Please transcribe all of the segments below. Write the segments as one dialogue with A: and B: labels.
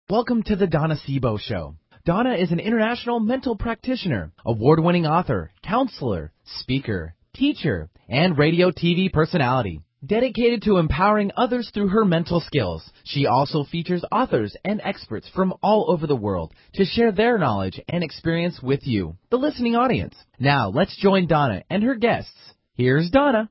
A: Welcome to the Donna Sebo Show. Donna is an international mental practitioner, award-winning author, counselor, speaker, teacher, and radio TV personality. Dedicated to empowering others through her mental skills, she also features authors and experts from all over the world to share their knowledge and experience with you, the listening audience. Now, let's join Donna and her guests. Here's Donna.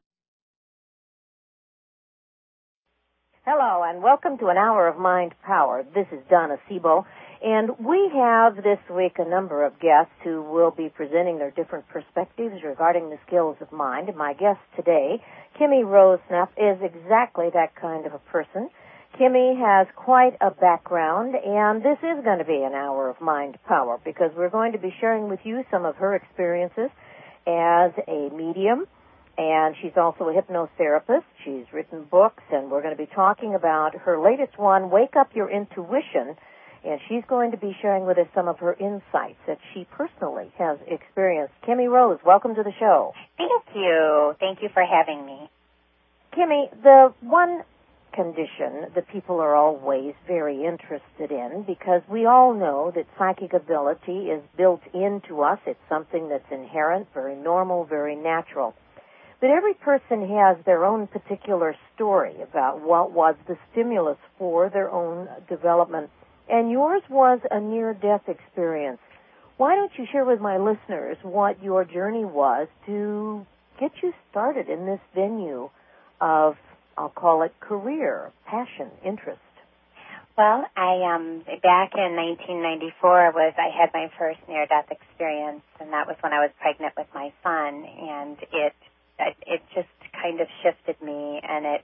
B: Hello, and welcome to an hour of Mind Power. This is Donna Sebo, and we have this week a number of guests who will be presenting their different perspectives regarding the skills of mind. And my guest today, Kimmy Rose Sneff, is exactly that kind of a person. Kimmy has quite a background, and this is going to be an hour of Mind Power because we're going to be sharing with you some of her experiences as a medium. And she's also a hypnotherapist. She's written books, and we're going to be talking about her latest one, Wake Up Your Intuition, and she's going to be sharing with us some of her insights that she personally has experienced. Kimmy Rose, welcome to the show.
C: Thank you. Thank you for having me.
B: Kimmy, the one condition that people are always very interested in, because we all know that psychic ability is built into us. It's something that's inherent, very normal, very natural. But every person has their own particular story about what was the stimulus for their own development. And yours was a near-death experience. Why don't you share with my listeners what your journey was to get you started in this venue of, I'll call it career, passion, interest?
C: Well, back in 1994 I had my first near-death experience, and that was when I was pregnant with my son, and it just kind of shifted me, and it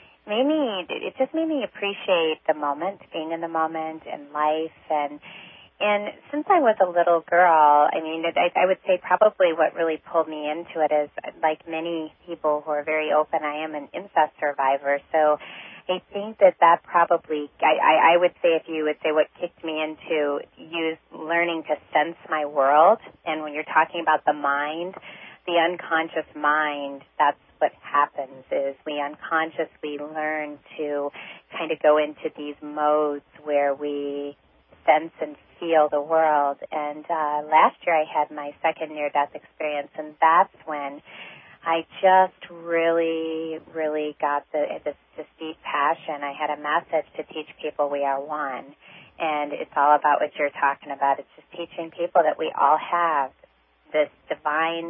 C: just made me appreciate the moment, being in the moment and life. And since I was a little girl, I would say probably what really pulled me into it is, like many people who are very open, I am an incest survivor. So I think that probably, I would say, if you would say what kicked me into learning to sense my world, and when you're talking about the mind, the unconscious mind, that's what happens, is we unconsciously learn to kind of go into these modes where we sense and feel the world. And last year I had my second near-death experience, and that's when I just really, really got this deep passion. I had a message to teach people we are one, and it's all about what you're talking about. It's just teaching people that we all have this divine,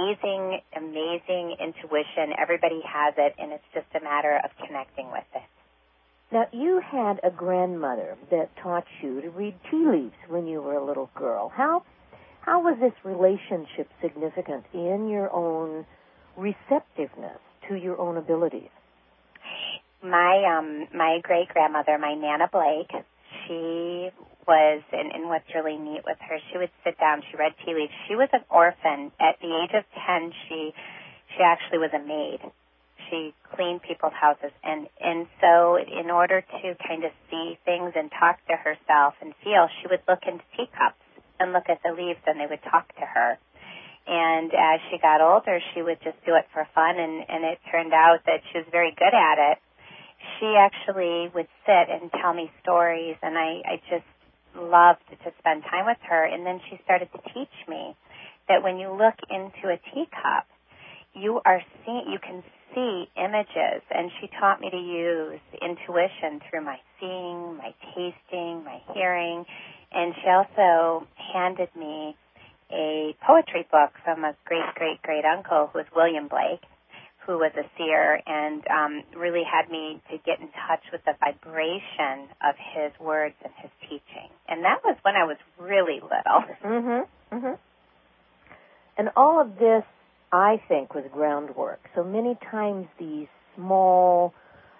C: amazing intuition. Everybody has it, and it's just a matter of connecting with it.
B: Now, you had a grandmother that taught you to read tea leaves when you were a little girl. How was this relationship significant in your own receptiveness to your own abilities?
C: My great-grandmother, my Nana Blake, she was, and what's really neat with her, she would sit down, she read tea leaves. She was an orphan. At the age of 10, she actually was a maid. She cleaned people's houses. And so in order to kind of see things and talk to herself and feel, she would look into teacups and look at the leaves, and they would talk to her. And as she got older, she would just do it for fun, and it turned out that she was very good at it. She actually would sit and tell me stories, and I just loved to spend time with her. And then she started to teach me that when you look into a teacup, you can see images. And she taught me to use intuition through my seeing, my tasting, my hearing. And she also handed me a poetry book from a great uncle who was William Blake, who was a seer, and really had me to get in touch with the vibration of his words and his teaching. And that was when I was really little.
B: And all of this, I think, was groundwork. So many times these small,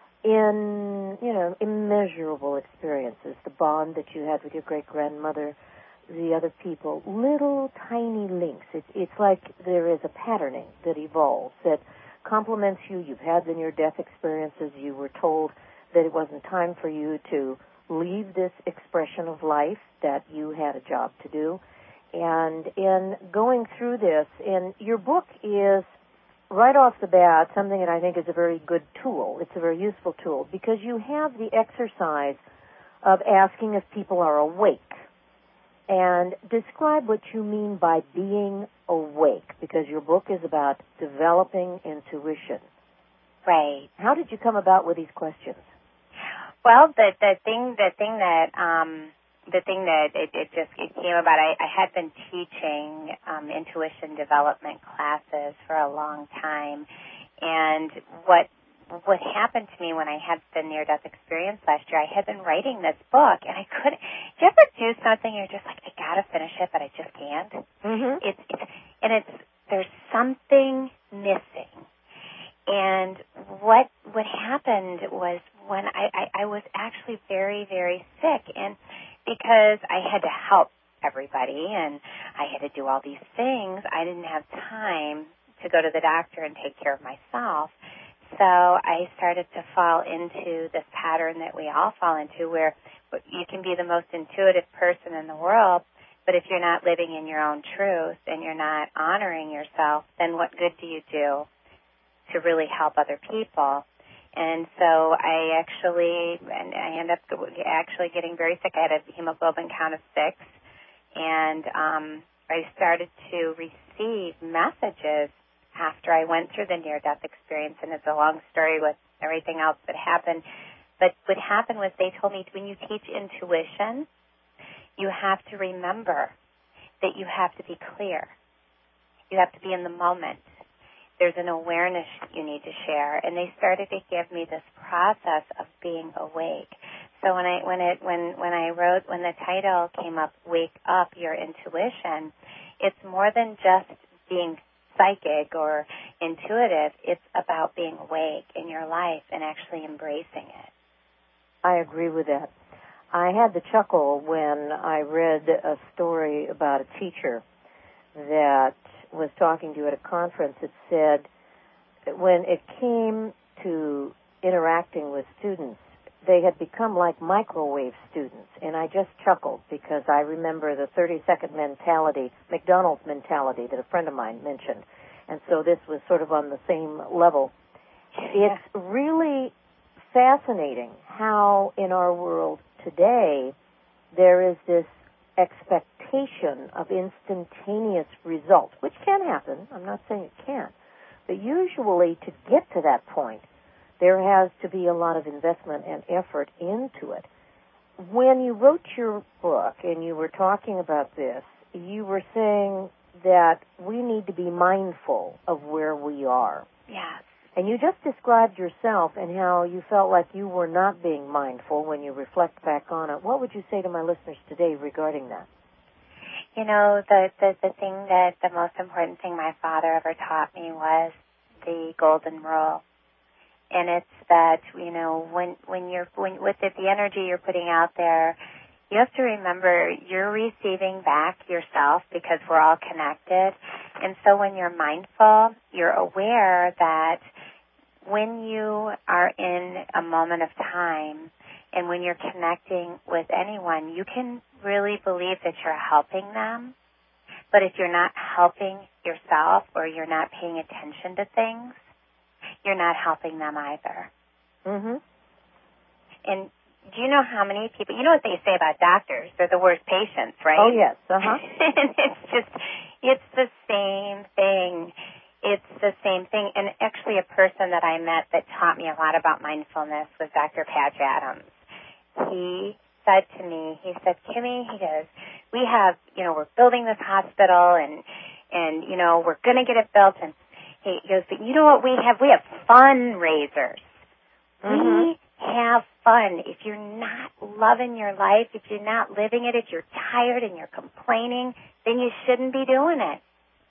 B: immeasurable experiences, the bond that you had with your great-grandmother, the other people, little tiny links. It's like there is a patterning that evolves, that complements you. You've had the near-death experiences. You were told that it wasn't time for you to leave this expression of life, that you had a job to do. And in going through this, and your book is, right off the bat, something that I think is a very good tool. It's a very useful tool because you have the exercise of asking if people are awake. And describe what you mean by being awake, because your book is about developing intuition.
C: Right.
B: How did you come about with these questions?
C: Well, the thing that it came about. I had been teaching intuition development classes for a long time, and what happened to me when I had the near-death experience last year, I had been writing this book, and I couldn't. Do you ever do something you're just like, I gotta finish it, but I just can't?
B: Mm-hmm.
C: There's something missing. And what happened was when I was actually very, very sick, and because I had to help everybody and I had to do all these things, I didn't have time to go to the doctor and take care of myself. So I started to fall into this pattern that we all fall into, where you can be the most intuitive person in the world, but if you're not living in your own truth and you're not honoring yourself, then what good do you do to really help other people? And so I ended up actually getting very sick. I had a hemoglobin count of 6, and I started to receive messages after I went through the near-death experience, and it's a long story with everything else that happened. But what happened was they told me, when you teach intuition, you have to remember that you have to be clear. You have to be in the moment. There's an awareness you need to share. And they started to give me this process of being awake. So when the title came up, Wake Up Your Intuition, it's more than just being psychic or intuitive. It's about being awake in your life and actually embracing it.
B: I agree with that. I had the chuckle when I read a story about a teacher that was talking to you at a conference. It said when it came to interacting with students, they had become like microwave students. And I just chuckled because I remember the 30-second mentality, McDonald's mentality, that a friend of mine mentioned. And so this was sort of on the same level. It's really fascinating how in our world today there is this expectation of instantaneous results, which can happen. I'm not saying it can't. But usually to get to that point, there has to be a lot of investment and effort into it. When you wrote your book and you were talking about this, you were saying that we need to be mindful of where we are.
C: Yes.
B: And you just described yourself and how you felt like you were not being mindful when you reflect back on it. What would you say to my listeners today regarding that?
C: You know, the thing that the most important thing my father ever taught me was the golden rule. And it's that, you know, when with the energy you're putting out there, you have to remember you're receiving back yourself because we're all connected. And so when you're mindful, you're aware that when you are in a moment of time and when you're connecting with anyone, you can really believe that you're helping them. But if you're not helping yourself or you're not paying attention to things, you're not helping them either.
B: Mm-hmm.
C: And do you know how many people, you know what they say about doctors? They're the worst patients, right?
B: Oh, yes. Uh-huh.
C: And it's the same thing. It's the same thing. And actually a person that I met that taught me a lot about mindfulness was Dr. Patch Adams. He said to me, he said, Kimmy, he goes, we have, you know, we're building this hospital and you know, we're going to get it built. And he goes, but you know what we have? We have fundraisers.
B: Mm-hmm.
C: We have fun. If you're not loving your life, if you're not living it, if you're tired and you're complaining, then you shouldn't be doing it.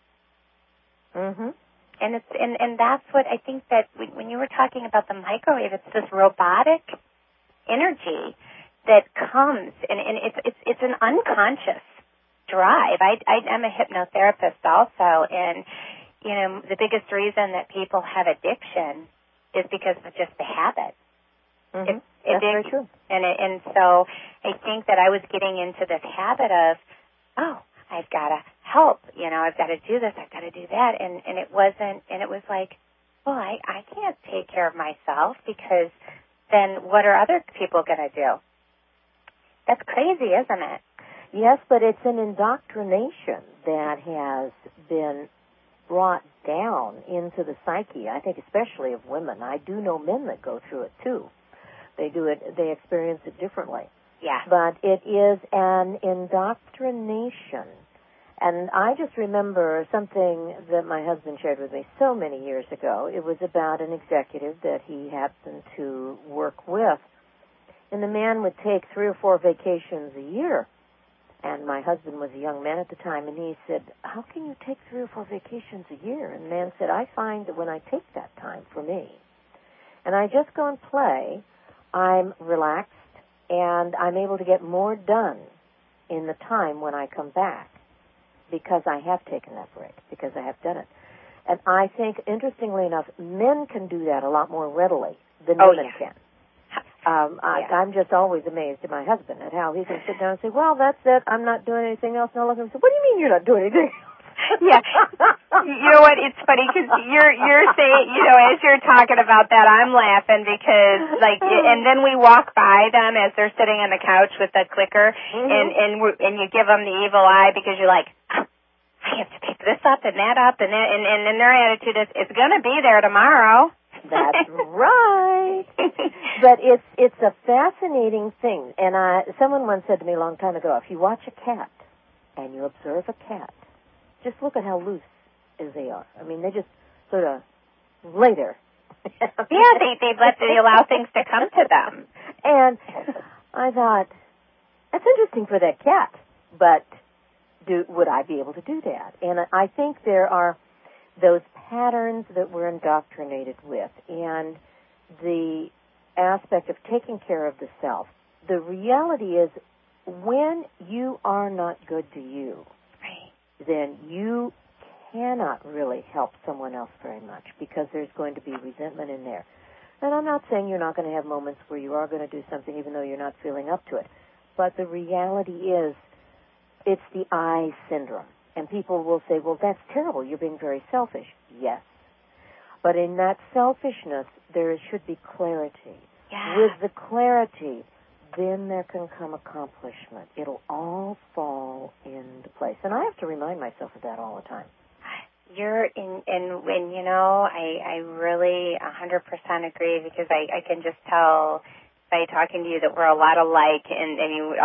B: Mm-hmm.
C: And that's what I think that when you were talking about the microwave, it's this robotic energy that comes, and it's an unconscious drive. I'm a hypnotherapist also, and you know the biggest reason that people have addiction is because of just the habit.
B: Mm-hmm. That's very true.
C: And so I think that I was getting into this habit of, oh, I've got to help, you know, I've got to do this, I've got to do that, and it wasn't, and it was like, well, I can't take care of myself because then what are other people going to do? That's crazy, isn't it?
B: Yes, but it's an indoctrination that has been brought down into the psyche, I think especially of women. I do know men that go through it too. They experience it differently.
C: Yeah.
B: But it is an indoctrination. And I just remember something that my husband shared with me so many years ago. It was about an executive that he happened to work with. And the man would take 3 or 4 vacations a year. And my husband was a young man at the time, and he said, how can you take 3 or 4 vacations a year? And the man said, I find that when I take that time for me, and I just go and play, I'm relaxed, and I'm able to get more done in the time when I come back because I have taken that break, because I have done it. And I think, interestingly enough, men can do that a lot more readily than women can. I'm just always amazed at my husband at how he can sit down and say, well, that's it, I'm not doing anything else. And I'll look at him and say, what do you mean you're not doing anything else?
C: Yeah. You know what? It's funny because you're saying, as you're talking about that, I'm laughing because, and then we walk by them as they're sitting on the couch with the clicker, and you give them the evil eye because you're like, I have to pick this up and that up, and their attitude is, it's going to be there tomorrow.
B: That's right. But it's a fascinating thing. And someone once said to me a long time ago, if you watch a cat and you observe a cat, just look at how loose as they are. I mean, they just sort of lay there.
C: Yeah, they allow things to come to them.
B: And I thought, that's interesting for that cat, but would I be able to do that? And I think there are those patterns that we're indoctrinated with, and the aspect of taking care of the self. The reality is, when you are not good to you, then you cannot really help someone else very much because there's going to be resentment in there. And I'm not saying you're not going to have moments where you are going to do something even though you're not feeling up to it. But the reality is, it's the I syndrome. And people will say, well, that's terrible. You're being very selfish. Yes. But in that selfishness, there should be clarity.
C: Yeah.
B: With the clarity, then there can come accomplishment. It'll all fall into place. And I have to remind myself of that all the time. I really 100% agree because I can just tell by talking to you that we're a lot alike, and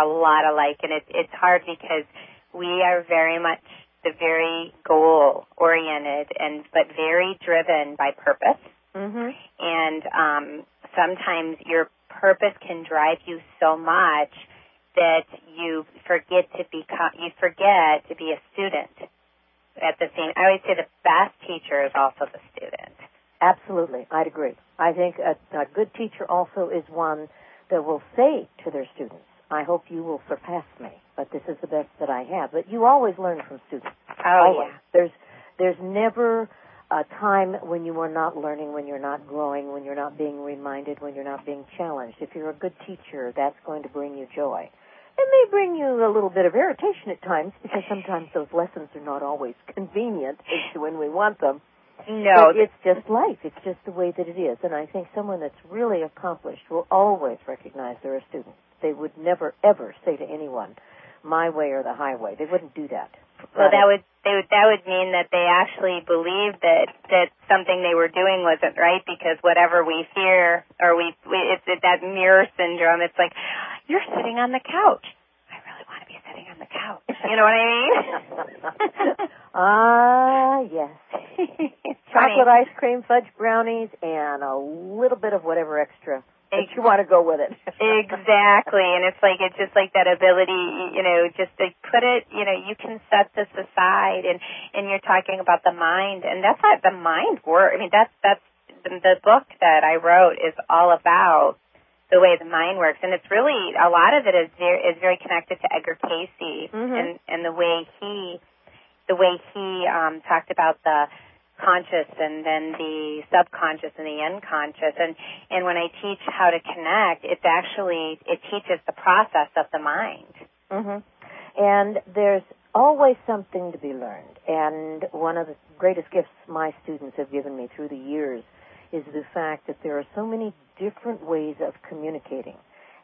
B: it's hard because we are very much the very goal-oriented but very driven by purpose. Mm-hmm.
C: And sometimes your purpose can drive you so much that you forget to be a student. At the same, I always say the best teacher is also the student.
B: Absolutely, I'd agree. I think a good teacher also is one that will say to their students, I hope you will surpass me, but this is the best that I have. But you always learn from students.
C: Oh,
B: always.
C: Yeah.
B: There's never a time when you are not learning, when you're not growing, when you're not being reminded, when you're not being challenged. If you're a good teacher, that's going to bring you joy. It may bring you a little bit of irritation at times because sometimes those lessons are not always convenient as to when we want them.
C: No.
B: But it's just life. It's just the way that it is. And I think someone that's really accomplished will always recognize they're a student. They would never, ever say to anyone, my way or the highway. They wouldn't do that.
C: Well, that would mean that they actually believed that something they were doing wasn't right, because whatever we fear, or it's that mirror syndrome. It's like, you're sitting on the couch. I really want to be sitting on the couch. You know what I mean?
B: Yes.
C: Funny.
B: Chocolate ice cream, fudge brownies, and a little bit of whatever extra that you want to go with it.
C: Exactly. And it's just like that ability, just to put it, you can set this aside, and you're talking about the mind, and that's how the mind works. I mean, that's the book that I wrote is all about the way the mind works, and it's really, a lot of it is very connected to Edgar Cayce,
B: mm-hmm.
C: and the way he talked about the conscious and then the subconscious and the unconscious, and when I teach how to connect, it teaches the process of the mind.
B: Mm-hmm. And there's always something to be learned, and one of the greatest gifts my students have given me through the years is the fact that there are so many different ways of communicating,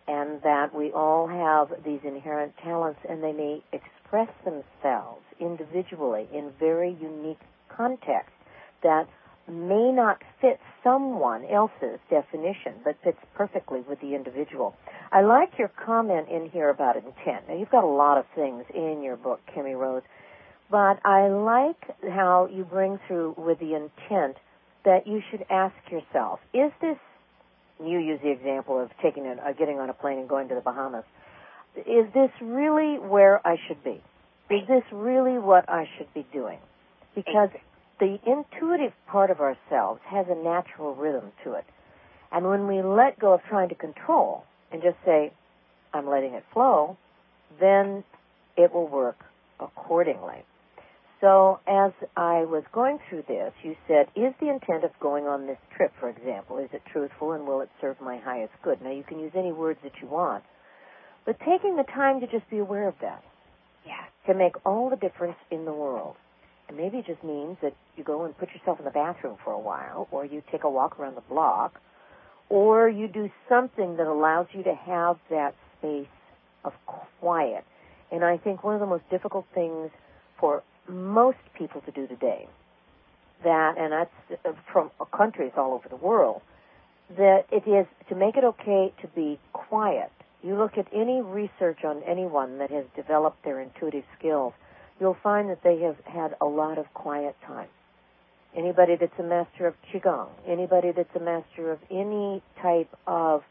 B: and that we all have these inherent talents, and they may express themselves individually in very unique contexts that may not fit someone else's definition, but fits perfectly with the individual. I like your comment in here about intent. Now, you've got a lot of things in your book, Kimmy Rose, but I like how you bring through with the intent that you should ask yourself, is this, you use the example of getting on a plane and going to the Bahamas, is this really where I should be? Is this really what I should be doing? Because the intuitive part of ourselves has a natural rhythm to it. And when we let go of trying to control and just say, I'm letting it flow, then it will work accordingly. So as I was going through this, you said, is the intent of going on this trip, for example, is it truthful and will it serve my highest good? Now, you can use any words that you want, but taking the time to just be aware of that can make all the difference in the world. And maybe it just means that you go and put yourself in the bathroom for a while, or you take a walk around the block, or you do something that allows you to have that space of quiet. And I think one of the most difficult things for most people to do today, and that's from countries all over the world, that it is to make it okay to be quiet. You look at any research on anyone that has developed their intuitive skills, you'll find that they have had a lot of quiet time. Anybody that's a master of Qigong, anybody that's a master of any type of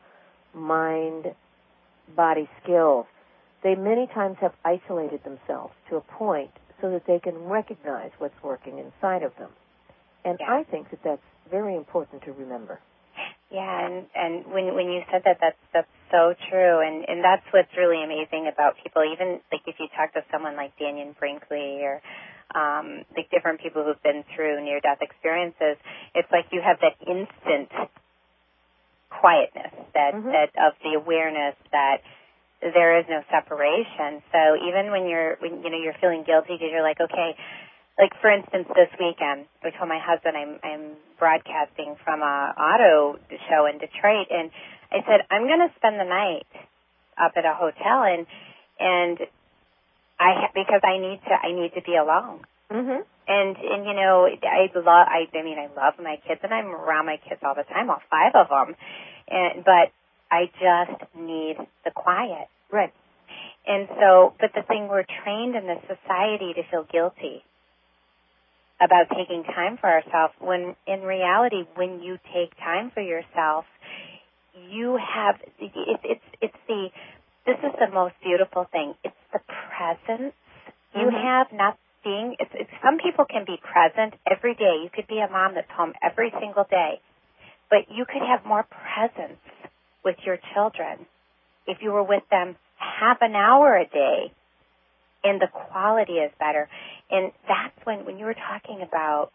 B: mind-body skills, they many times have isolated themselves to a point so that they can recognize what's working inside of them. And I think that that's very important to remember.
C: Yeah, and when you said that, that's so true, and that's what's really amazing about people. Even like if you talk to someone like Daniel Brinkley or like different people who've been through near-death experiences, it's like you have that instant quietness, that of the awareness that there is no separation. So even when you're feeling guilty because you're like, okay. Like, for instance, this weekend, I told my husband I'm broadcasting from a auto show in Detroit, and I said, I'm going to spend the night up at a hotel, and because I need to be alone. Mm-hmm. And you know, I love my kids, and I'm around my kids all the time, all 5 of them, but I just need the quiet.
B: Right.
C: And so, but the thing, we're trained in this society to feel guilty about taking time for ourselves, when in reality, when you take time for yourself, you have, this is the most beautiful thing. It's the presence you have, not being, some people can be present every day. You could be a mom that's home every single day, but you could have more presence with your children if you were with them half an hour a day, and the quality is better. And that's when you were talking about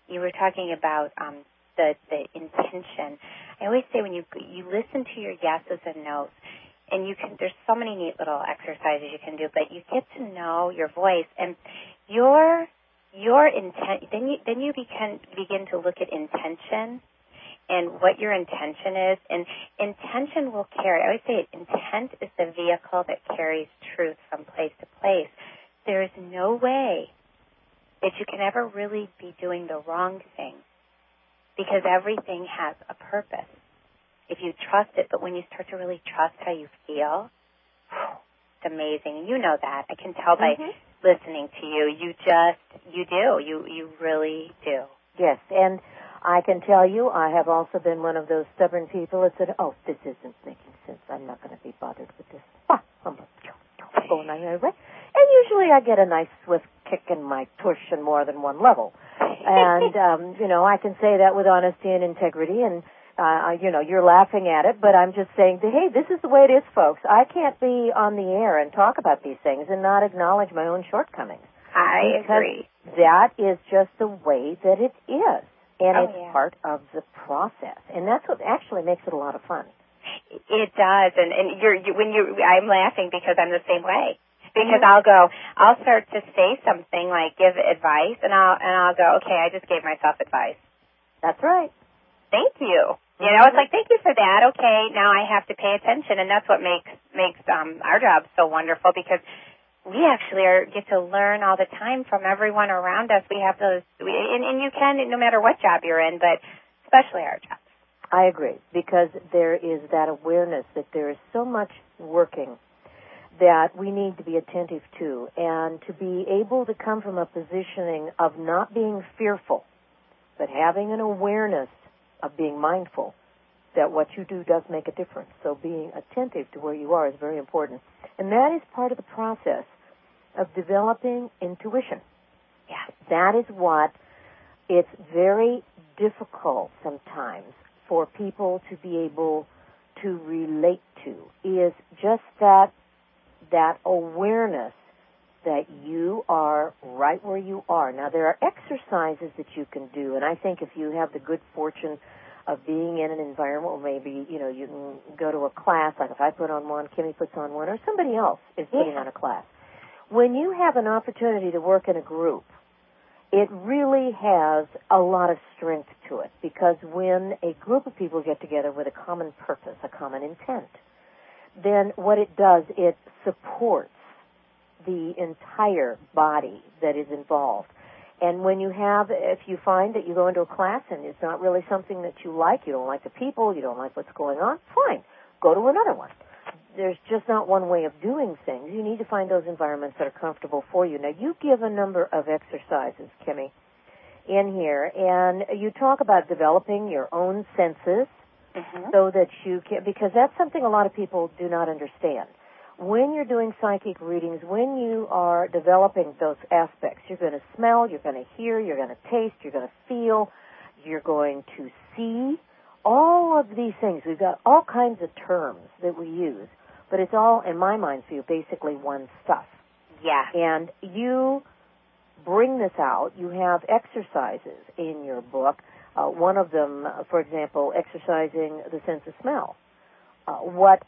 C: the intention. I always say when you listen to your yeses and nos, and there's so many neat little exercises you can do, but you get to know your voice and your intent. Then you begin to look at intention and what your intention is, and intention will carry. I always say intent is the vehicle that carries truth from place to place. There is no way that you can ever really be doing the wrong thing, because everything has a purpose if you trust it. But when you start to really trust how you feel, it's amazing. You know that. I can tell by listening to you. You really do.
B: Yes, and I can tell you I have also been one of those stubborn people that said, oh, this isn't making sense. I'm not going to be bothered with this. I'm going my way. And usually I get a nice swift kick in my tush in more than one level. And, I can say that with honesty and integrity. And, you're laughing at it, but I'm just saying, hey, this is the way it is, folks. I can't be on the air and talk about these things and not acknowledge my own shortcomings.
C: I agree.
B: That is just the way that it is. And it's part of the process. And that's what actually makes it a lot of fun.
C: It does. And I'm laughing because I'm the same way. Because I'll start to say something like give advice, and I'll go, okay, I just gave myself advice.
B: That's right.
C: Thank you. You know, it's like, thank you for that. Okay, now I have to pay attention, and that's what makes our job so wonderful, because we actually get to learn all the time from everyone around us. We have those, and you can, no matter what job you're in, but especially our jobs.
B: I agree, because there is that awareness that there is so much working that we need to be attentive to, and to be able to come from a positioning of not being fearful, but having an awareness of being mindful that what you do does make a difference. So being attentive to where you are is very important. And that is part of the process of developing intuition.
C: Yeah.
B: That is what it's very difficult sometimes for people to be able to relate to, is just that awareness that you are right where you are. Now, there are exercises that you can do, and I think if you have the good fortune of being in an environment where maybe, you can go to a class, like if I put on one, Kimmy puts on one, or somebody else is putting on a class. When you have an opportunity to work in a group, it really has a lot of strength to it, because when a group of people get together with a common purpose, a common intent, then what it does, it supports the entire body that is involved. And when if you find that you go into a class and it's not really something that you like, you don't like the people, you don't like what's going on, fine, go to another one. There's just not one way of doing things. You need to find those environments that are comfortable for you. Now, you give a number of exercises, Kimmy, in here, and you talk about developing your own senses, so that you can, because that's something a lot of people do not understand. When you're doing psychic readings, when you are developing those aspects, you're going to smell, you're going to hear, you're going to taste, you're going to feel, you're going to see, all of these things. We've got all kinds of terms that we use, but it's all, in my mind, for you, basically one stuff.
C: Yeah.
B: And you bring this out. You have exercises in your book. One of them, for example, exercising the sense of smell. What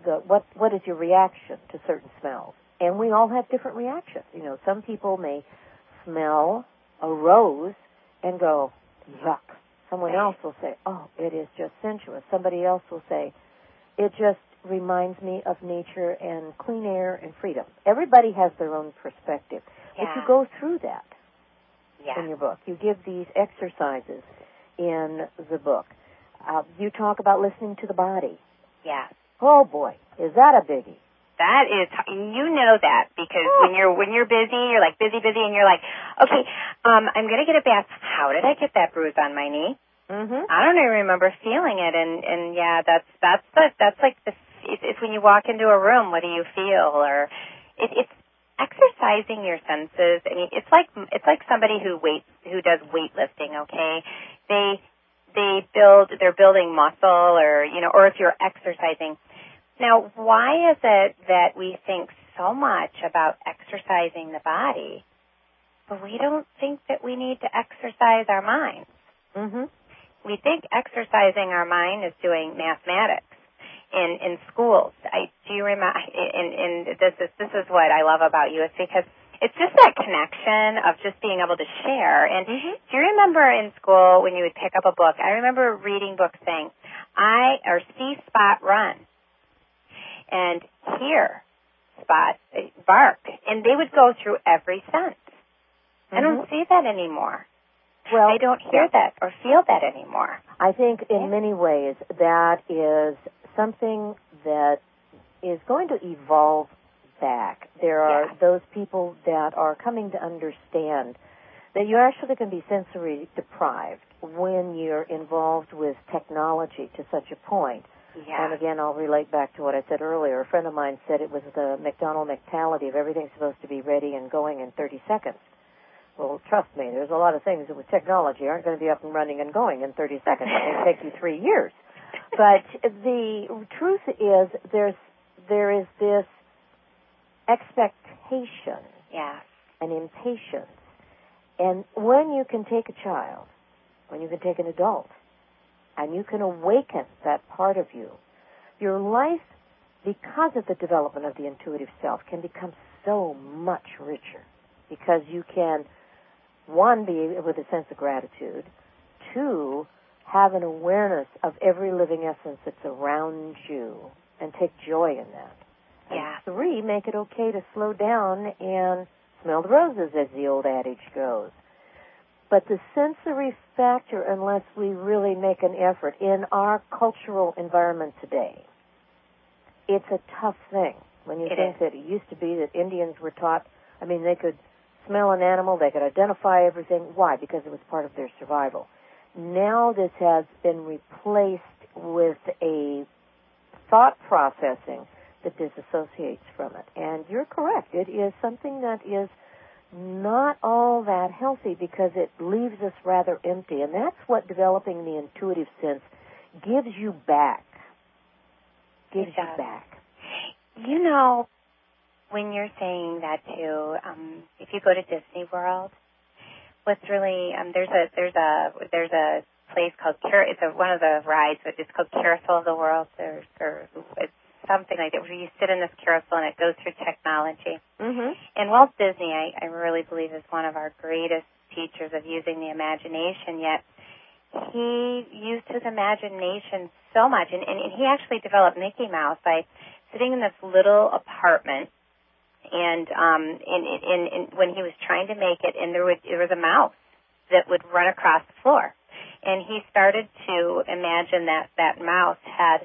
B: is your reaction to certain smells? And we all have different reactions. Some people may smell a rose and go, yuck. Someone else will say, oh, it is just sensuous. Somebody else will say, it just reminds me of nature and clean air and freedom. Everybody has their own perspective.
C: Yeah.
B: But you go through that
C: in
B: your book. You give these exercises in the book. You talk about listening to the body.
C: Yeah.
B: Oh, boy, is that a biggie?
C: That is, that, because when you're busy, you're like busy, and you're like, okay, I'm going to get a bath. How did I get that bruise on my knee?
B: Mm-hmm.
C: I don't even remember feeling it, and yeah, that's like it's when you walk into a room, what do you feel? Or it's exercising your senses. I mean, it's like somebody who does weightlifting. Okay, they're building muscle, or if you're exercising. Now, why is it that we think so much about exercising the body, but we don't think that we need to exercise our minds?
B: Mm-hmm.
C: We think exercising our mind is doing mathematics in schools. Do you remember? And this is what I love about you, is because it's just that connection of just being able to share. And do you remember in school when you would pick up a book? I remember reading books saying, see Spot run, and hear Spot bark, and they would go through every sense. I don't see that anymore.
B: Well,
C: I don't hear that or feel that anymore.
B: I think in many ways that is something that is going to evolve back. There are those people that are coming to understand that you actually can be sensory deprived when you're involved with technology to such a point.
C: Yeah.
B: And again, I'll relate back to what I said earlier. A friend of mine said it was the McDonald mentality of everything's supposed to be ready and going in 30 seconds. Well, trust me, there's a lot of things that with technology aren't going to be up and running and going in 30 seconds. It may take you 3 years. But the truth is there is this expectation and impatience. And when you can take a child, when you can take an adult, and you can awaken that part of you, your life, because of the development of the intuitive self, can become so much richer, because you can, one, be with a sense of gratitude, two, have an awareness of every living essence that's around you and take joy in that.
C: Yeah.
B: And 3, make it okay to slow down and smell the roses, as the old adage goes. But the sensory factor, unless we really make an effort in our cultural environment today, it's a tough thing. When you think that it used to be that Indians were taught, they could smell an animal, they could identify everything. Why? Because it was part of their survival. Now this has been replaced with a thought processing that disassociates from it. And you're correct. It is something that is not all that healthy because it leaves us rather empty. And that's what developing the intuitive sense gives you back. Gives you back.
C: You know, when you're saying that too, if you go to Disney World, what's really there's a place called it's one of the rides, but it's called Carousel of the World, or it's something like that, where you sit in this carousel and it goes through technology.
B: Mm-hmm.
C: And Walt Disney, I really believe, is one of our greatest teachers of using the imagination. Yet he used his imagination so much, and he actually developed Mickey Mouse by sitting in this little apartment. And when he was trying to make it, and there was a mouse that would run across the floor, and he started to imagine that mouse had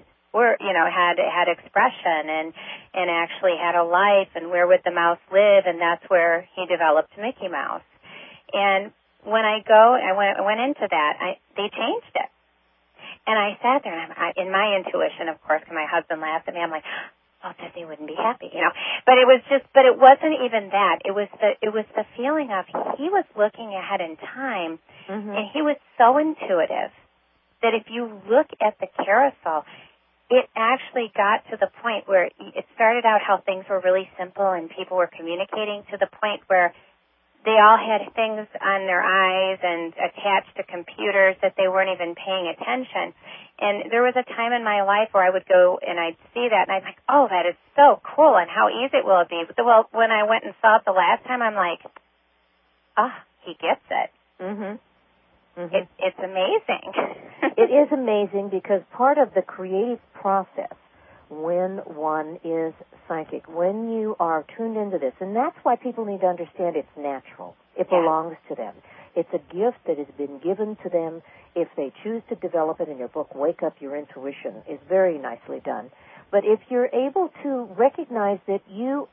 C: expression and actually had a life, and where would the mouse live, and that's where he developed Mickey Mouse. And when I went into that, they changed it, and I sat there, and in my intuition, of course, because my husband laughed at me, I'm like, Walt Disney wouldn't be happy, But it wasn't even that. It was the feeling of he was looking ahead in time,
B: mm-hmm.
C: and he was so intuitive that if you look at the carousel, it actually got to the point where it started out how things were really simple and people were communicating to the point where they all had things on their eyes and attached to computers that they weren't even paying attention. And there was a time in my life where I would go and I'd see that and I'd like, oh, that is so cool, and how easy it will be. Well, when I went and saw it the last time, I'm like, he gets it.
B: Mm-hmm. Mm-hmm.
C: It's amazing.
B: It is amazing because part of the creative process when one is psychic, when you are tuned into this, and that's why people need to understand it's natural. It belongs to them. It's a gift that has been given to them. If they choose to develop it in your book, Wake Up Your Intuition, is very nicely done. But if you're able to recognize that you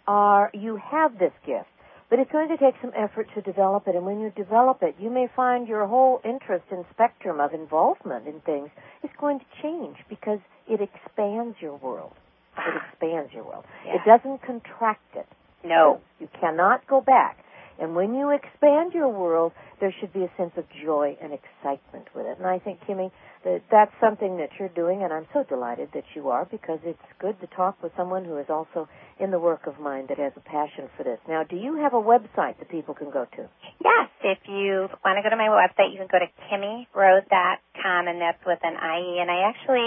B: have this gift, but it's going to take some effort to develop it, and when you develop it, you may find your whole interest and spectrum of involvement in things is going to change because it expands your world. It expands your world.
C: Yeah.
B: It doesn't contract it.
C: No.
B: You cannot go back. And when you expand your world, there should be a sense of joy and excitement with it. And I think, Kimmy, that's something that you're doing, and I'm so delighted that you are, because it's good to talk with someone who is also in the work of mind that has a passion for this. Now, do you have a website that people can go to?
C: Yes. If you want to go to my website, you can go to KimmyRose.com, and that's with an IE. And I actually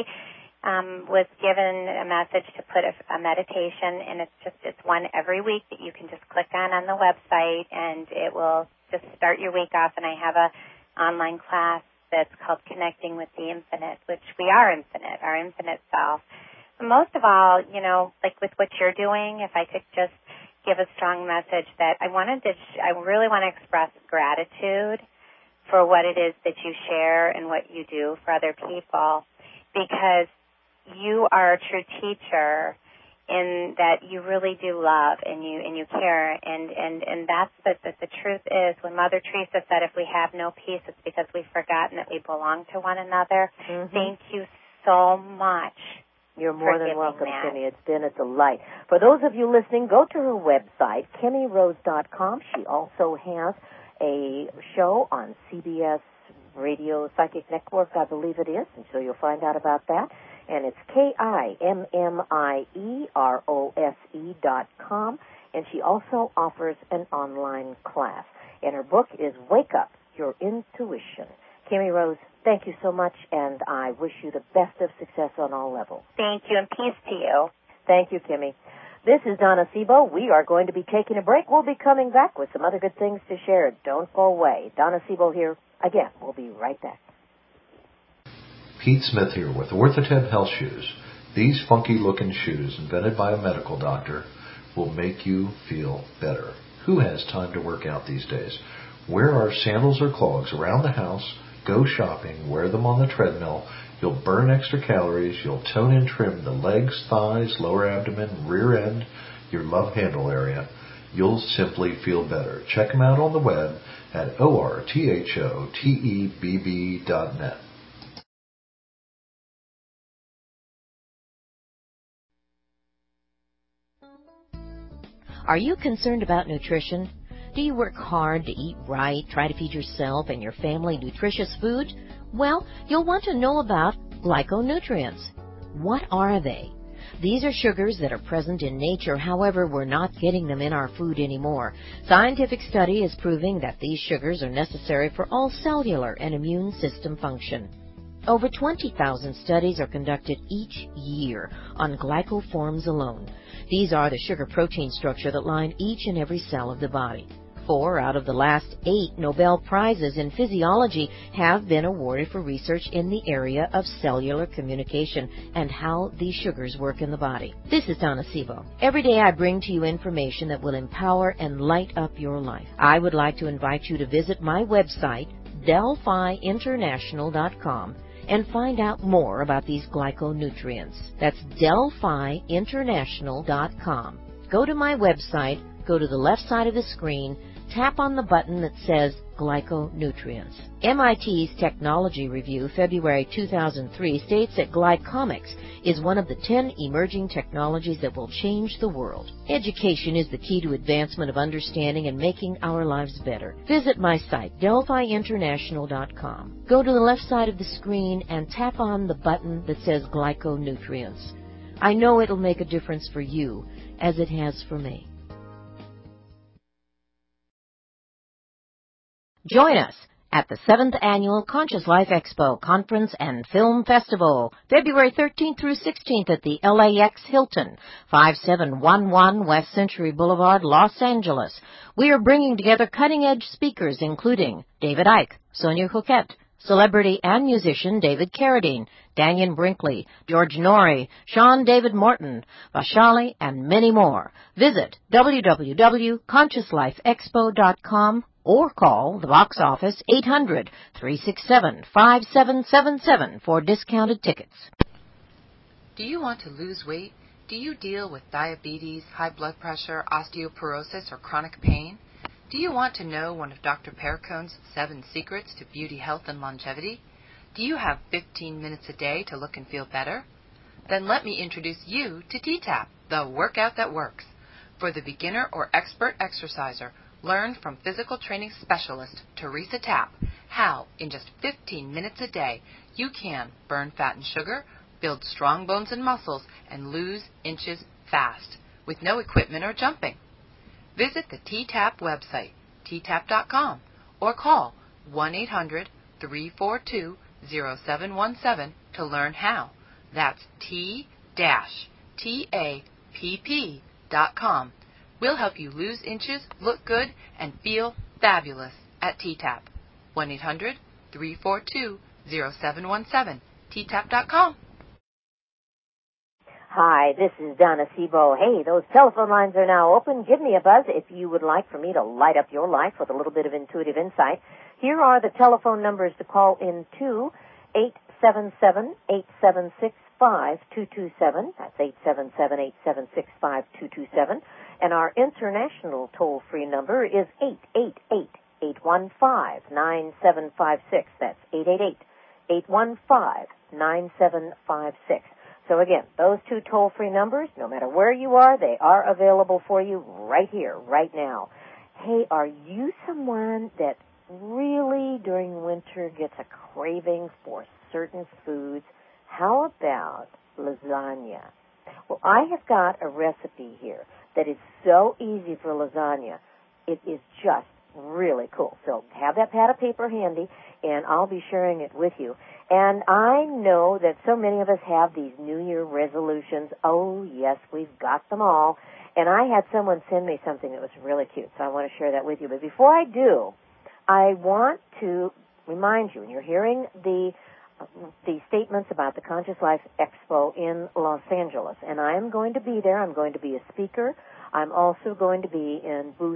C: was given a message to put a meditation, and it's one every week that you can just click on the website, and it will just start your week off. And I have a online class that's called Connecting with the Infinite, which we are infinite, our infinite self. But most of all, like with what you're doing, if I could just give a strong message that I really want to express gratitude for what it is that you share and what you do for other people, because you are a true teacher in that you really do love and you care, and that's the truth is, when Mother Teresa said, if we have no peace, it's because we've forgotten that we belong to one another.
B: Mm-hmm.
C: Thank you so much.
B: You're more than welcome,
C: that.
B: Kimmy. It's been a delight. For those of you listening, go to her website, KimmyRose.com. She also has a show on CBS Radio Psychic Network, I believe it is, and so you'll find out about that. And it's KimmieRose.com. And she also offers an online class. And her book is Wake Up Your Intuition. Kimmy Rose, thank you so much, and I wish you the best of success on all levels.
C: Thank you, and peace to you.
B: Thank you, Kimmy. This is Donna Sebo. We are going to be taking a break. We'll be coming back with some other good things to share. Don't go away. Donna Sebo here again. We'll be right back.
D: Pete Smith here with Orthotep Health Shoes. These funky-looking shoes, invented by a medical doctor, will make you feel better. Who has time to work out these days? Wear our sandals or clogs around the house, go shopping, wear them on the treadmill. You'll burn extra calories, you'll tone and trim the legs, thighs, lower abdomen, rear end, your love handle area. You'll simply feel better. Check them out on the web at orthotebb.net.
E: Are you concerned about nutrition? Do you work hard to eat right, try to feed yourself and your family nutritious food? Well, you'll want to know about glyconutrients. What are they? These are sugars that are present in nature, however, we're not getting them in our food anymore. Scientific study is proving that these sugars are necessary for all cellular and immune system function. Over 20,000 studies are conducted each year on glycoforms alone. These are the sugar-protein structure that line each and every cell of the body. 4 out of the last 8 Nobel Prizes in physiology have been awarded for research in the area of cellular communication and how these sugars work in the body. This is Donna Sebo. Every day I bring to you information that will empower and light up your life. I would like to invite you to visit my website, DelphiInternational.com, and find out more about these glyconutrients. That's DelphiInternational.com. Go to my website, go to the left side of the screen, tap on the button that says Glyconutrients. MIT's Technology Review, February 2003, states that glycomics is one of the 10 emerging technologies that will change the world. Education is the key to advancement of understanding and making our lives better. Visit my site, DelphiInternational.com. Go to the left side of the screen and tap on the button that says Glyconutrients. I know it'll make a difference for you, as it has for me. Join us at the 7th Annual Conscious Life Expo Conference and Film Festival, February 13th through 16th at the LAX Hilton, 5711 West Century Boulevard, Los Angeles. We are bringing together cutting-edge speakers including David Icke, Sonia Coquette, celebrity and musician David Carradine, Daniel Brinkley, George Norrie, Sean David Morton, Vashali, and many more. Visit www.consciouslifeexpo.com or call the box office 800-367-5777 for discounted tickets.
F: Do you want to lose weight? Do you deal with diabetes, high blood pressure, osteoporosis, or chronic pain? Do you want to know one of Dr. Perricone's 7 secrets to beauty, health, and longevity? Do you have 15 minutes a day to look and feel better? Then let me introduce you to T-TAP, the workout that works. For the beginner or expert exerciser, learn from physical training specialist Teresa Tapp how, in just 15 minutes a day, you can burn fat and sugar, build strong bones and muscles, and lose inches fast with no equipment or jumping. Visit the T-TAP website, ttap.com, or call 1-800-342-0717 to learn how. That's T-TAPP.com. We'll help you lose inches, look good, and feel fabulous at T-TAP. 1-800-342-0717, ttap.com.
B: Hi, this is Donna Sebo. Hey, those telephone lines are now open. Give me a buzz if you would like for me to light up your life with a little bit of intuitive insight. Here are the telephone numbers to call in to: 877-876-5227. That's 877-876-5227. And our international toll-free number is 888-815-9756. That's 888-815-9756. So again, those 2 toll-free numbers, no matter where you are, they are available for you right here, right now. Hey, are you someone that really during winter gets a craving for certain foods? How about lasagna? Well, I have got a recipe here that is so easy for lasagna. It is just really cool. So have that pad of paper handy, and I'll be sharing it with you. And I know that so many of us have these New Year resolutions. Oh, yes, we've got them all. And I had someone send me something that was really cute, so I want to share that with you. But before I do, I want to remind you, when you're hearing the the statements about the Conscious Life Expo in Los Angeles. And I am going to be there. I'm going to be a speaker. I'm also going to be in booth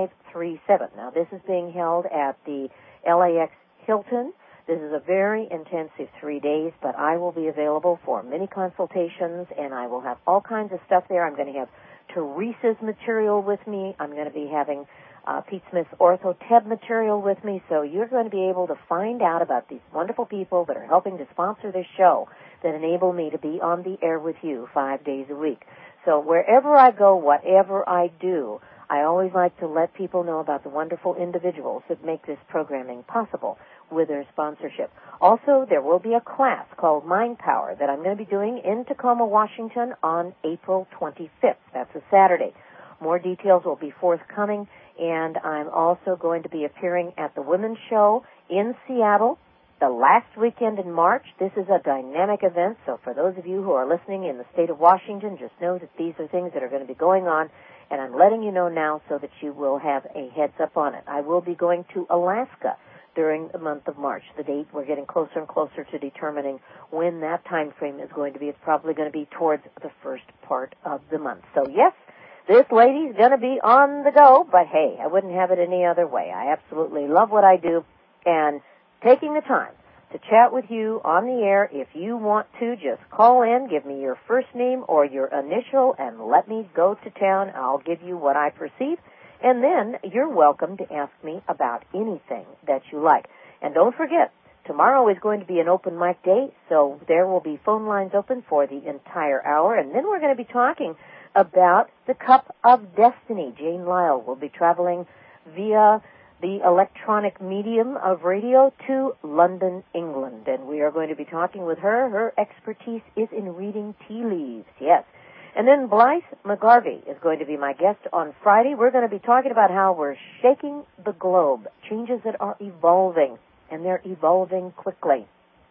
B: 537. Now, this is being held at the LAX Hilton. This is a very intensive 3 days, but I will be available for many consultations, and I will have all kinds of stuff there. I'm going to have Teresa's material with me. I'm going to be having Pete Smith's OrthoTeb material with me, so you're going to be able to find out about these wonderful people that are helping to sponsor this show that enable me to be on the air with you 5 days a week. So wherever I go, whatever I do, I always like to let people know about the wonderful individuals that make this programming possible with their sponsorship. Also, there will be a class called Mind Power that I'm going to be doing in Tacoma, Washington on April 25th. That's a Saturday. More details will be forthcoming, and I'm also going to be appearing at the Women's Show in Seattle the last weekend in March. This is a dynamic event, so for those of you who are listening in the state of Washington, just know that these are things that are going to be going on, and I'm letting you know now so that you will have a heads up on it. I will be going to Alaska during the month of March. The date, we're getting closer and closer to determining when that time frame is going to be. It's probably going to be towards the first part of the month. So, yes, this lady's going to be on the go, but hey, I wouldn't have it any other way. I absolutely love what I do, and taking the time to chat with you on the air, if you want to, just call in, give me your first name or your initial, and let me go to town. I'll give you what I perceive. And then you're welcome to ask me about anything that you like. And don't forget, tomorrow is going to be an open mic day, so there will be phone lines open for the entire hour. And then we're going to be talking about the Cup of Destiny. Jane Lyle will be traveling via the electronic medium of radio to London, England. And we are going to be talking with her. Her expertise is in reading tea leaves, yes. And then Blythe McGarvey is going to be my guest on Friday. We're going to be talking about how we're shaking the globe, changes that are evolving, and they're evolving quickly.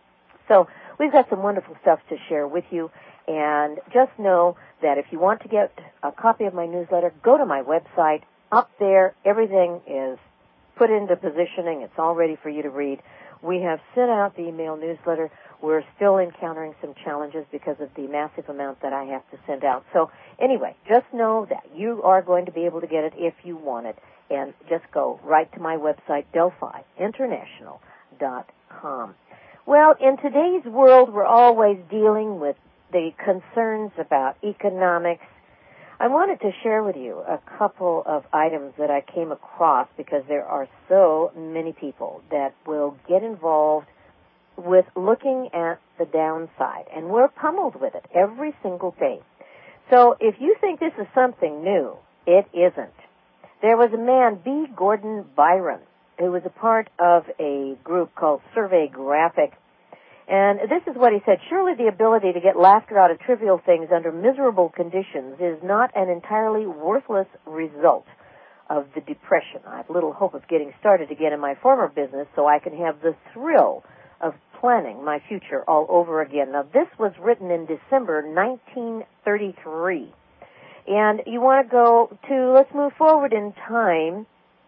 B: So we've got some wonderful stuff to share with you, and just know that if you want to get a copy of my newsletter, go to my website. Up there, everything is put into positioning. It's all ready for you to read. We have sent out the email newsletter. We're still encountering some challenges because of the massive amount that I have to send out. So anyway, just know that you are going to be able to get it if you want it. And just go right to my website, DelphiInternational.com. Well, in today's world, we're always dealing with the concerns about economics. I wanted to share with you a couple of items that I came across because there are so many people that will get involved with looking at the downside, and we're pummeled with it every single day. So if you think this is something new, it isn't. There was a man, B. Gordon Byron, who was a part of a group called Survey Graphic, and this is what he said: surely the ability to get laughter out of trivial things under miserable conditions is not an entirely worthless result of the depression. I have little hope of getting started again in my former business so I can have the thrill of planning my future all over again. Now, this was written in December 1933. And you want to go to, let's move forward in time,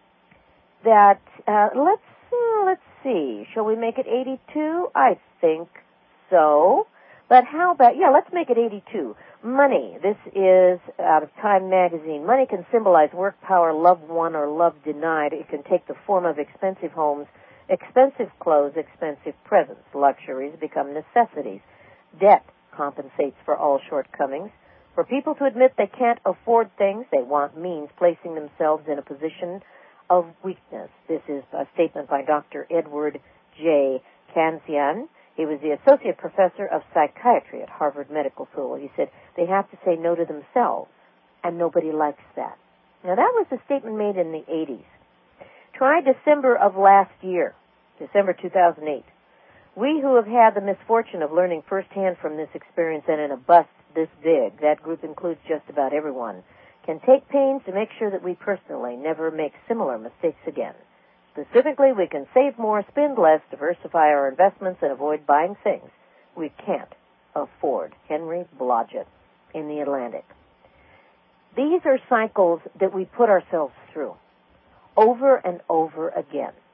B: that, let's see, shall we make it 82? I think so. But how about, let's make it 82. Money. This is out of Time magazine. Money can symbolize work, power, love won, or love denied. It can take the form of expensive homes, expensive clothes, expensive presents. Luxuries become necessities. Debt compensates for all shortcomings. For people to admit they can't afford things, they want means, placing themselves in a position of weakness. This is a statement by Dr. Edward J. Kanzian. He was the associate professor of psychiatry at Harvard Medical School. He said they have to say no to themselves, and nobody likes that. Now, that was a statement made in the 80s. Try December of last year, December 2008. We who have had the misfortune of learning firsthand from this experience and in a bust this big, that group includes just about everyone, can take pains to make sure that we personally never make similar mistakes again. Specifically, we can save more, spend less, diversify our investments, and avoid buying things we can't afford. Henry Blodgett in The Atlantic. These are cycles that we put ourselves through over and over again.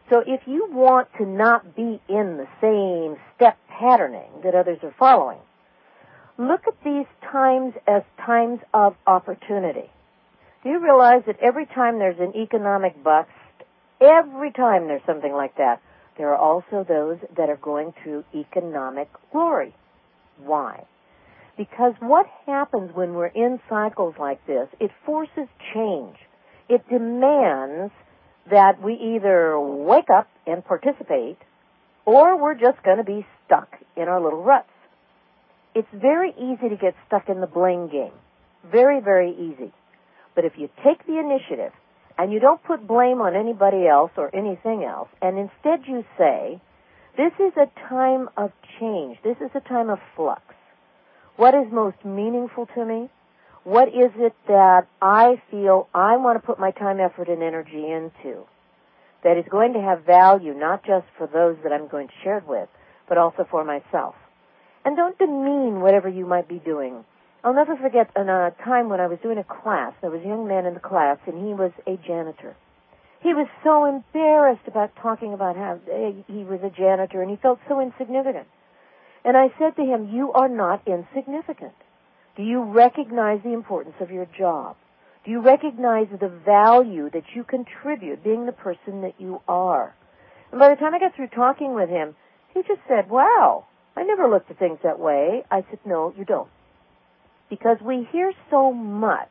B: So if you want to not be in the same step patterning that others are following, look at these times as times of opportunity. Do you realize that every time there's an economic bust, every time there's something like that, there are also those that are going through economic glory? Why? Because what happens when we're in cycles like this, it forces change. It demands that we either wake up and participate, or we're just going to be stuck in our little ruts. It's very easy to get stuck in the blame game. Very, very easy. But if you take the initiative and you don't put blame on anybody else or anything else, and instead you say, this is a time of change. This is a time of flux. What is most meaningful to me? What is it that I feel I want to put my time, effort, and energy into that is going to have value not just for those that I'm going to share it with, but also for myself? And don't demean whatever you might be doing. I'll never forget a time when I was doing a class. There was a young man in the class, and he was a janitor. He was so embarrassed about talking about how he was a janitor, and he felt so insignificant. And I said to him, you are not insignificant. Do you recognize the importance of your job? Do you recognize the value that you contribute being the person that you are? And by the time I got through talking with him, he just said, wow, I never looked at things that way. I said, no, you don't. Because we hear so much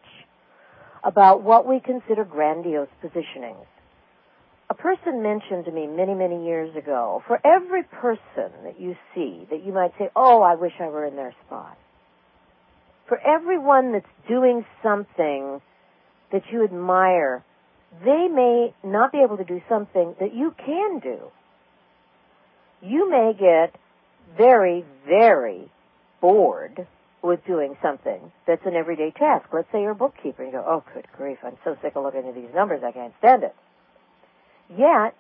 B: about what we consider grandiose positionings. A person mentioned to me many, many years ago, for every person that you see that you might say, oh, I wish I were in their spot. For everyone that's doing something that you admire, they may not be able to do something that you can do. You may get very, very bored with doing something that's an everyday task. Let's say you're a bookkeeper. You go, oh, good grief, I'm so sick of looking at these numbers, I can't stand it. Yet,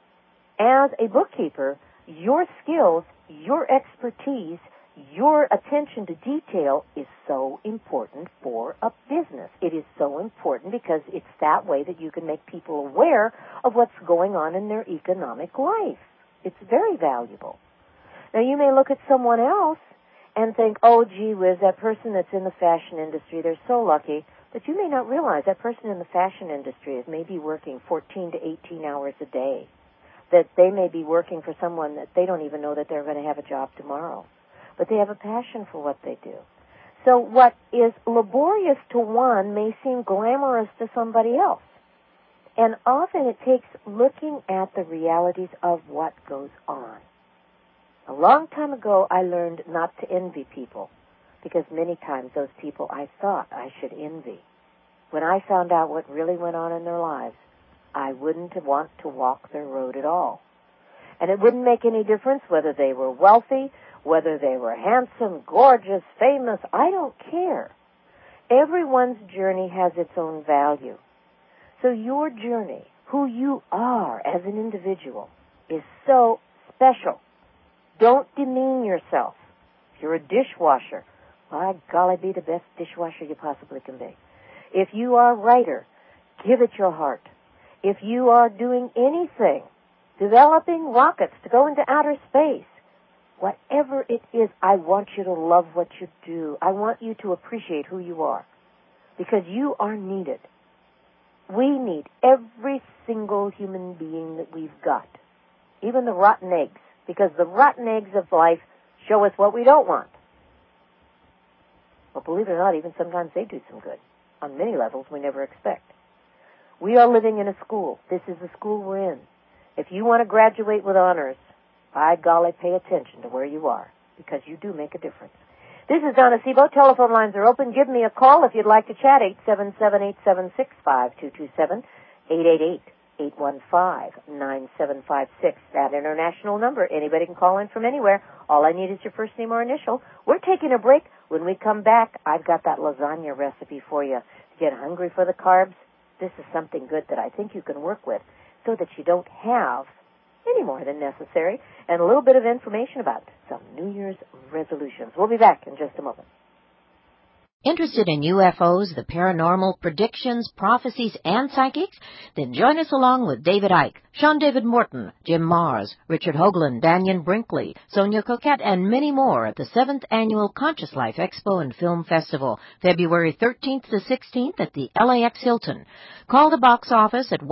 B: as a bookkeeper, your skills, your expertise, your attention to detail is so important for a business. It is so important because it's that way that you can make people aware of what's going on in their economic life. It's very valuable. Now, you may look at someone else and think, oh, gee whiz, that person that's in the fashion industry, they're so lucky. But you may not realize that person in the fashion industry is maybe working 14 to 18 hours a day, that they may be working for someone that they don't even know that they're going to have a job tomorrow. But they have a passion for what they do. So what is laborious to one may seem glamorous to somebody else. And often it takes looking at the realities of what goes on. A long time ago, I learned not to envy people, because many times those people I thought I should envy. When I found out what really went on in their lives, I wouldn't want to walk their road at all. And it wouldn't make any difference whether they were wealthy, whether they were handsome, gorgeous, famous. I don't care. Everyone's journey has its own value. So your journey, who you are as an individual, is so special. Don't demean yourself. If you're a dishwasher, by golly, be the best dishwasher you possibly can be. If you are a writer, give it your heart. If you are doing anything, developing rockets to go into outer space, whatever it is, I want you to love what you do. I want you to appreciate who you are, because you are needed. We need every single human being that we've got, even the rotten eggs, because the rotten eggs of life show us what we don't want. But believe it or not, even sometimes they do some good on many levels we never expect. We are living in a school. This is the school we're in. If you want to graduate with honors, by golly, pay attention to where you are, because you do make a difference. This is Donna Sebo. Telephone lines are open. Give me a call if you'd like to chat. 877-876-5227, 888-815-9756. That international number. Anybody can call in from anywhere. All I need is your first name or initial. We're taking a break. When we come back, I've got that lasagna recipe for you. To get hungry for the carbs, this is something good that I think you can work with so that you don't have any more than necessary, and a little bit of information about some New Year's resolutions. We'll be back in just a moment.
E: Interested in UFOs, the paranormal, predictions, prophecies, and psychics? Then join us along with David Icke, Sean David Morton, Jim Mars, Richard Hoagland, Daniel Brinkley, Sonia Coquette, and many more at the 7th Annual Conscious Life Expo and Film Festival, February 13th to 16th at the LAX Hilton. Call the box office at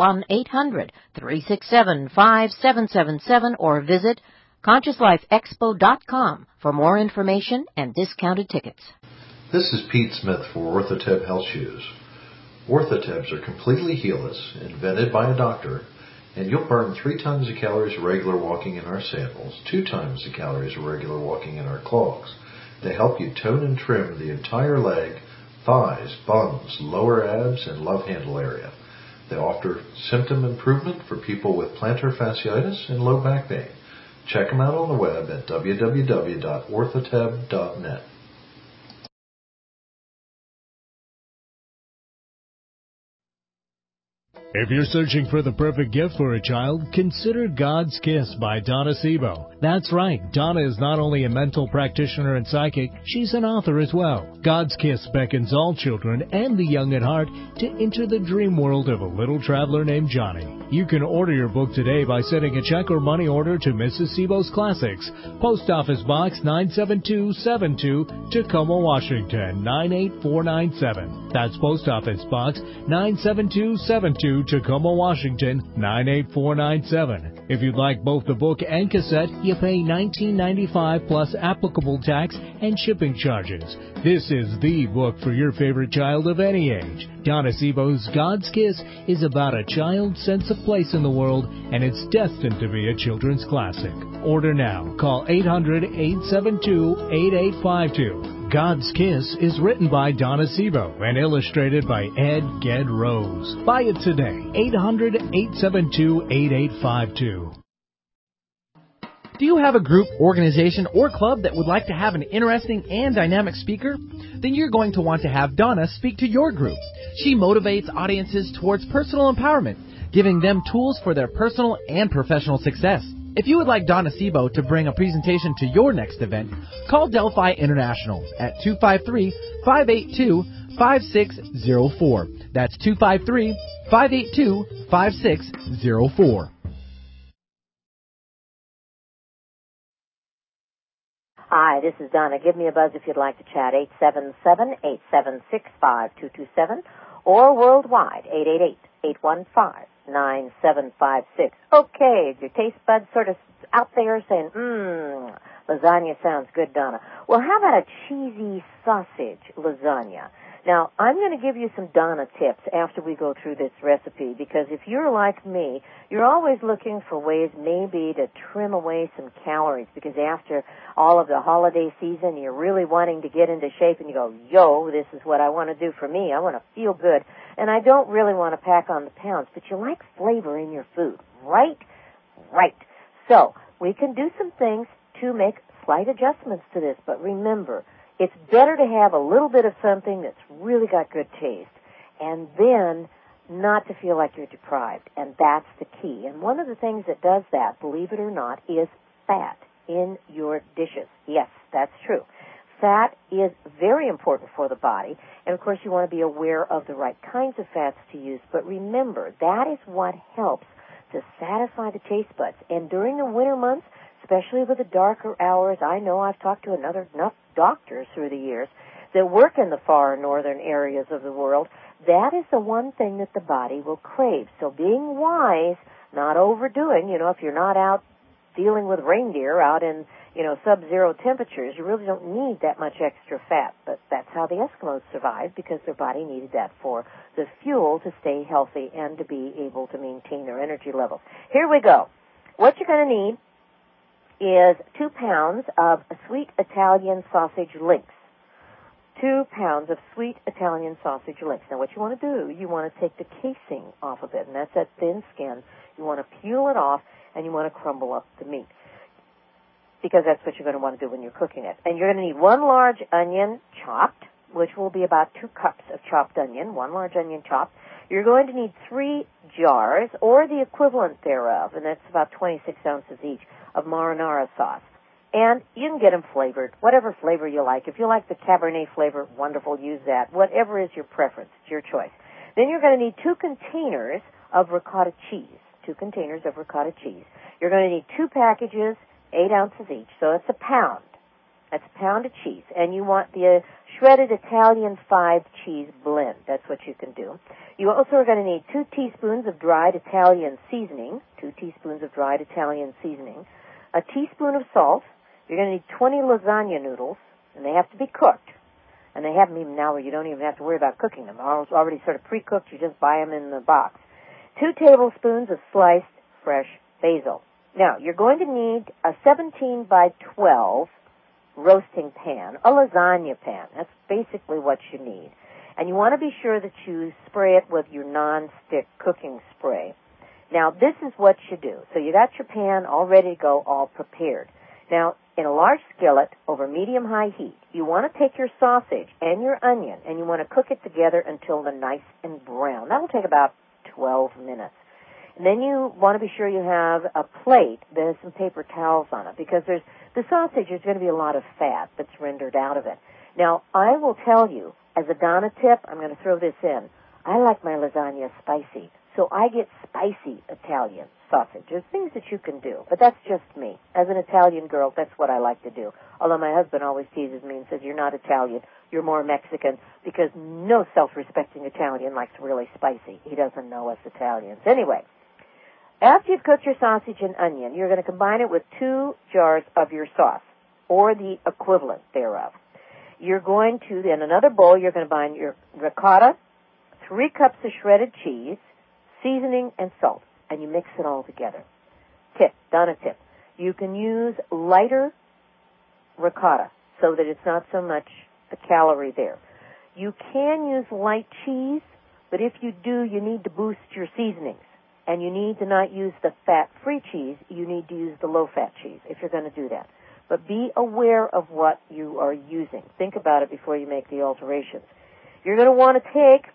E: 1-800-367-5777 or visit ConsciousLifeExpo.com for more information and discounted tickets.
D: This is Pete Smith for Orthoteb Health Shoes. Orthotebs are completely heelless, invented by a doctor, and you'll burn 3 times the calories of regular walking in our sandals, 2 times the calories of regular walking in our clogs. They help you tone and trim the entire leg, thighs, buns, lower abs, and love handle area. They offer symptom improvement for people with plantar fasciitis and low back pain. Check them out on the web at www.orthoteb.net.
G: If you're searching for the perfect gift for a child, consider God's Kiss by Donna Sebo. That's right, Donna is not only a mental practitioner and psychic, she's an author as well. God's Kiss beckons all children and the young at heart to enter the dream world of a little traveler named Johnny. You can order your book today by sending a check or money order to Mrs. Sebo's Classics, Post Office Box 97272, Tacoma, Washington 98497. That's Post Office Box 97272, Tacoma, Washington 98497. If you'd like both the book and cassette, you pay $19.95 plus applicable tax and shipping charges. This is the book for your favorite child of any age. Donna Sebo's God's Kiss is about a child's sense of place in the world, and it's destined to be a children's classic. Order now. Call 800-872-8852. God's Kiss is written by Donna Sebo and illustrated by Ed Ged Rose. Buy it today. 800-872-8852.
A: Do you have a group, organization, or club that would like to have an interesting and dynamic speaker? Then you're going to want to have Donna speak to your group. She motivates audiences towards personal empowerment, giving them tools for their personal and professional success. If you would like Donna Sebo to bring a presentation to your next event, call Delphi International at 253-582-5604. That's 253-582-5604.
B: Hi, this is Donna. Give me a buzz if you'd like to chat, 877-876-5227, or worldwide, 888-815-9756. Okay, is your taste buds sort of out there saying, lasagna sounds good, Donna? Well, how about a cheesy sausage lasagna? Now, I'm going to give you some Donna tips after we go through this recipe, because if you're like me, you're always looking for ways maybe to trim away some calories, because after all of the holiday season, you're really wanting to get into shape, and you go, yo, this is what I want to do for me. I want to feel good, and I don't really want to pack on the pounds, but you like flavor in your food, right? Right. So, we can do some things to make slight adjustments to this, but remember, it's better to have a little bit of something that's really got good taste, and then not to feel like you're deprived, and that's the key. And one of the things that does that, believe it or not, is fat in your dishes. Yes, that's true. Fat is very important for the body, and of course you want to be aware of the right kinds of fats to use, but remember, that is what helps to satisfy the taste buds. And during the winter months, especially with the darker hours, I know I've talked to enough doctors through the years that work in the far northern areas of the world. That is the one thing that the body will crave. So being wise, not overdoing, if you're not out dealing with reindeer out in, sub-zero temperatures, you really don't need that much extra fat. But that's how the Eskimos survived, because their body needed that for the fuel to stay healthy and to be able to maintain their energy levels. Here we go. What you're going to need is 2 pounds of sweet Italian sausage links. 2 pounds of sweet Italian sausage links. Now, what you want to do, you want to take the casing off of it, and that's that thin skin. You want to peel it off, and you want to crumble up the meat, because that's what you're going to want to do when you're cooking it. And you're going to need 1 large onion chopped, which will be about 2 cups of chopped onion, 1 large onion chopped. You're going to need 3 jars, or the equivalent thereof, and that's about 26 ounces each, of marinara sauce. And you can get them flavored, whatever flavor you like. If you like the Cabernet flavor, wonderful, use that. Whatever is your preference, it's your choice. Then you're going to need 2 containers of ricotta cheese. 2 containers of ricotta cheese. You're going to need 2 packages, 8 ounces each, so that's a pound. That's a pound of cheese. And you want the shredded Italian 5 cheese blend. That's what you can do. You also are going to need 2 teaspoons of dried Italian seasoning. 2 teaspoons of dried Italian seasoning. A teaspoon of salt. You're going to need 20 lasagna noodles, and they have to be cooked. And they have them even now where you don't even have to worry about cooking them. They're already sort of pre-cooked. You just buy them in the box. 2 tablespoons of sliced fresh basil. Now, you're going to need a 17 by 12 roasting pan, a lasagna pan. That's basically what you need. And you want to be sure that you spray it with your non-stick cooking spray. Now, this is what you do. So you got your pan all ready to go, all prepared. Now, in a large skillet over medium-high heat, you want to take your sausage and your onion, and you want to cook it together until they're nice and brown. That will take about 12 minutes. And then you want to be sure you have a plate that has some paper towels on it, because the sausage, there's going to be a lot of fat that's rendered out of it. Now, I will tell you, as a Donna tip, I'm going to throw this in, I like my lasagna spicy, so I get spicy Italian sausage. There's things that you can do, but that's just me. As an Italian girl, that's what I like to do. Although my husband always teases me and says, you're not Italian, you're more Mexican, because no self-respecting Italian likes really spicy. He doesn't know us Italians. Anyway, after you've cooked your sausage and onion, you're going to combine it with 2 jars of your sauce, or the equivalent thereof. You're going to, in another bowl, you're going to combine your ricotta, 3 cups of shredded cheese, seasoning, and salt, and you mix it all together. Donna tip. You can use lighter ricotta so that it's not so much the calorie there. You can use light cheese, but if you do, you need to boost your seasonings. And you need to not use the fat-free cheese. You need to use the low-fat cheese if you're going to do that. But be aware of what you are using. Think about it before you make the alterations. You're going to want to take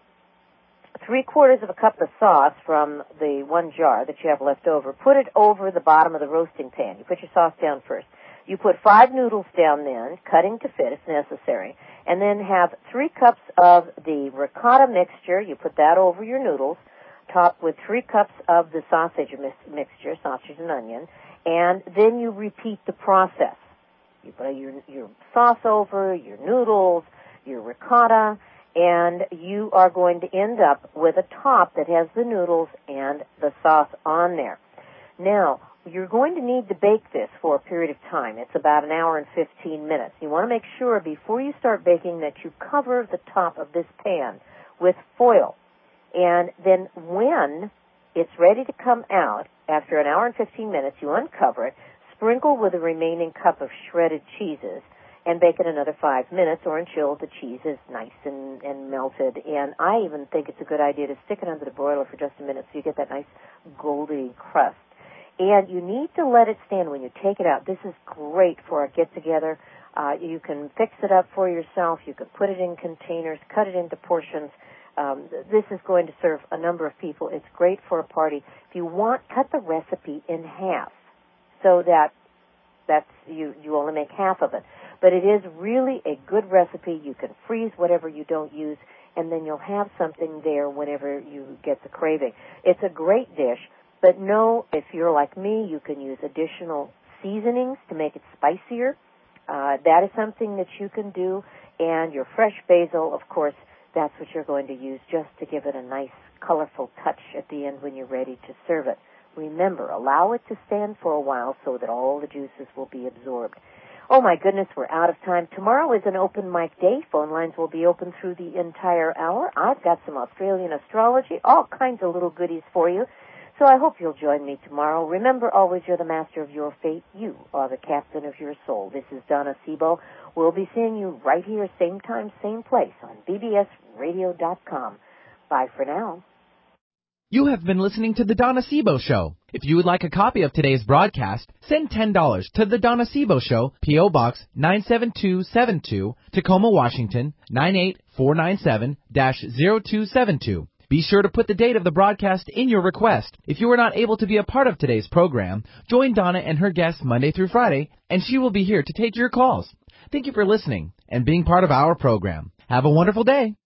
B: 3/4 of a cup of sauce from the 1 jar that you have left over. Put it over the bottom of the roasting pan. You put your sauce down first. You put 5 noodles down then, cutting to fit if necessary, and then have 3 cups of the ricotta mixture. You put that over your noodles, topped with 3 cups of the sausage mixture, sausage and onion, and then you repeat the process. You put your sauce over, your noodles, your ricotta, and you are going to end up with a top that has the noodles and the sauce on there. Now, you're going to need to bake this for a period of time. It's about 1 hour and 15 minutes. You want to make sure before you start baking that you cover the top of this pan with foil. And then when it's ready to come out, after 1 hour and 15 minutes, you uncover it, sprinkle with the remaining cup of shredded cheeses, and bake it another 5 minutes, or until the cheese is nice and melted. And I even think it's a good idea to stick it under the broiler for just a minute so you get that nice goldy crust. And you need to let it stand when you take it out. This is great for a get-together. You can fix it up for yourself. You can put it in containers, cut it into portions. This is going to serve a number of people. It's great for a party. If you want, cut the recipe in half so that you only make half of it. But it is really a good recipe. You can freeze whatever you don't use, and then you'll have something there whenever you get the craving. It's a great dish, but know if you're like me, you can use additional seasonings to make it spicier. That is something that you can do. And your fresh basil, of course, that's what you're going to use just to give it a nice, colorful touch at the end when you're ready to serve it. Remember, allow it to stand for a while so that all the juices will be absorbed. Oh, my goodness, we're out of time. Tomorrow is an open mic day. Phone lines will be open through the entire hour. I've got some Australian astrology, all kinds of little goodies for you. So I hope you'll join me tomorrow. Remember, always, you're the master of your fate. You are the captain of your soul. This is Donna Sebo. We'll be seeing you right here, same time, same place on bbsradio.com. Bye for now.
A: You have been listening to The Donna Sebo Show. If you would like a copy of today's broadcast, send $10 to The Donna Sebo Show, P.O. Box 97272, Tacoma, Washington, 98497-0272. Be sure to put the date of the broadcast in your request. If you are not able to be a part of today's program, join Donna and her guests Monday through Friday, and she will be here to take your calls. Thank you for listening and being part of our program. Have a wonderful day.